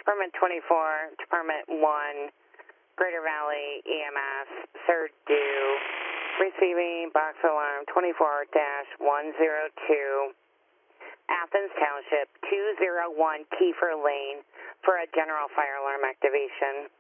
Department 24, Department 1, Greater Valley EMS, third due, receiving box alarm 24-102, Athens Township, 201 Kiefer Lane for a general fire alarm activation.